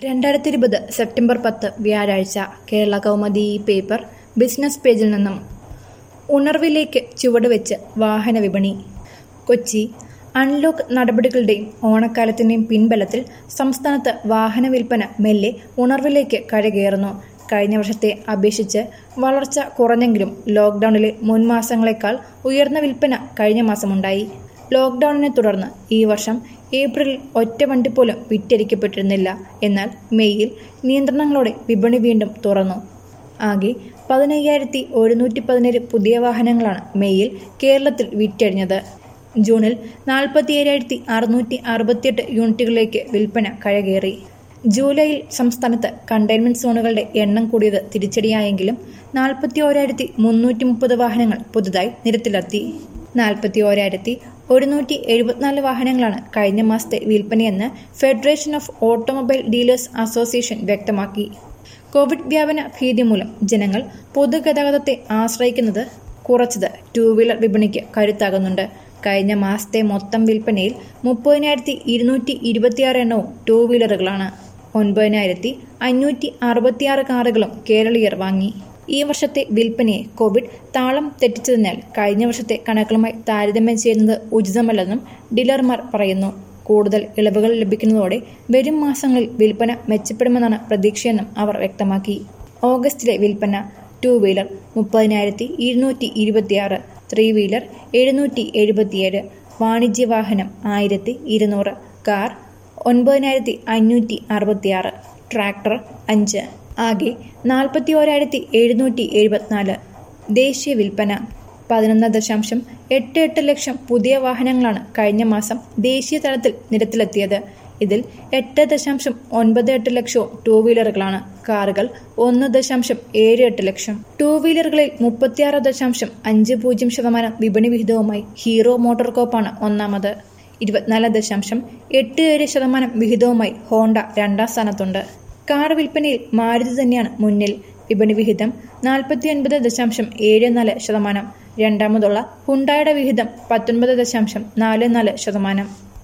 2020 September 10 വ്യാഴാഴ്ച Kerala Kaumudi paper business പേജിൽ നിന്നും ഉണർവിലേക്ക് ചുവടുവെച്ച് വാഹന വിപണി. കൊച്ചി. അൺലോക്ക് നടപടികളുടെയും ഓണക്കാലത്തിന്റെയും പിൻബലത്തിൽ സംസ്ഥാനത്ത് വാഹന വിൽപ്പന മെല്ലെ ഉണർവിലേക്ക് കരകയറുന്നു. കഴിഞ്ഞ വർഷത്തെ അപേക്ഷിച്ച് വളർച്ച കുറഞ്ഞെങ്കിലും ലോക്ഡൌണിലെ മുൻമാസങ്ങളെക്കാൾ ഉയർന്ന വിൽപ്പന കഴിഞ്ഞ മാസമുണ്ടായി. ലോക്ഡൌണിനെ തുടർന്ന് ഈ വർഷം ഏപ്രിലിൽ ഒറ്റ വണ്ടി പോലും വിറ്റഴിക്കപ്പെട്ടിരുന്നില്ല. എന്നാൽ മെയ്യിൽ നിയന്ത്രണങ്ങളോടെ വിപണി വീണ്ടും തുറന്നു. ആകെ 15,117 പുതിയ വാഹനങ്ങളാണ് മെയ്യിൽ കേരളത്തിൽ വിറ്റഴിഞ്ഞത്. ജൂണിൽ 47,668 യൂണിറ്റുകളിലേക്ക് വിൽപ്പന കരകയറി. ജൂലൈയിൽ സംസ്ഥാനത്ത് കണ്ടെയ്ൻമെന്റ് സോണുകളുടെ എണ്ണം കൂടിയത് തിരിച്ചടിയായെങ്കിലും 41,330 വാഹനങ്ങൾ പുതുതായി നിരത്തിലെത്തി. 41,174 വാഹനങ്ങളാണ് കഴിഞ്ഞ മാസത്തെ വിൽപ്പനയെന്ന് federation of automobile dealers association വ്യക്തമാക്കി. കോവിഡ് വ്യാപന ഭീതി മൂലം ജനങ്ങൾ പൊതുഗതാഗതത്തെ ആശ്രയിക്കുന്നത് കുറച്ചത് ടൂ വീലർ വിപണിക്ക് കരുത്താകുന്നുണ്ട്. കഴിഞ്ഞ മാസത്തെ മൊത്തം വിൽപ്പനയിൽ 30,226 എണ്ണവും ടൂ വീലറുകളാണ്. 9,566 കാറുകളും കേരളീയർ വാങ്ങി. ഈ വർഷത്തെ വിൽപ്പനയെ കോവിഡ് താളം തെറ്റിച്ചതിനാൽ കഴിഞ്ഞ വർഷത്തെ കണക്കുകളുമായി താരതമ്യം ചെയ്യുന്നത് ഉചിതമല്ലെന്നും ഡീലർമാർ പറയുന്നു. കൂടുതൽ ഇളവുകൾ ലഭിക്കുന്നതോടെ വരും മാസങ്ങളിൽ വിൽപ്പന മെച്ചപ്പെടുമെന്നാണ് പ്രതീക്ഷയെന്നും അവർ വ്യക്തമാക്കി. ഓഗസ്റ്റിലെ വിൽപ്പന: ടൂ വീലർ 30,226, ത്രീ വീലർ 777, വാണിജ്യ വാഹനം 1,200, കാർ 9,566, ട്രാക്ടർ 5. ആകെ 41,774. ദേശീയ വിൽപ്പന: 11.88 ലക്ഷം പുതിയ വാഹനങ്ങളാണ് കഴിഞ്ഞ മാസം ദേശീയ തലത്തിൽ നിരത്തിലെത്തിയത്. ഇതിൽ 8.98 ലക്ഷവും ടൂ വീലറുകളാണ്. കാറുകൾ 1.78 ലക്ഷം. ടൂ വീലറുകളിൽ 36.50% വിപണി വിഹിതവുമായി ഹീറോ മോട്ടോർകോപ്പാണ് ഒന്നാമത്. 24.87% വിഹിതവുമായി ഹോണ്ട രണ്ടാം സ്ഥാനത്തുണ്ട്. കാർ വിൽപ്പനയിൽ മാരുതി തന്നെയാണ് മുന്നിൽ. വിപണി വിഹിതം 49.74%. രണ്ടാമതുള്ള ഹുണ്ടായുടെ വിഹിതം 19.44%.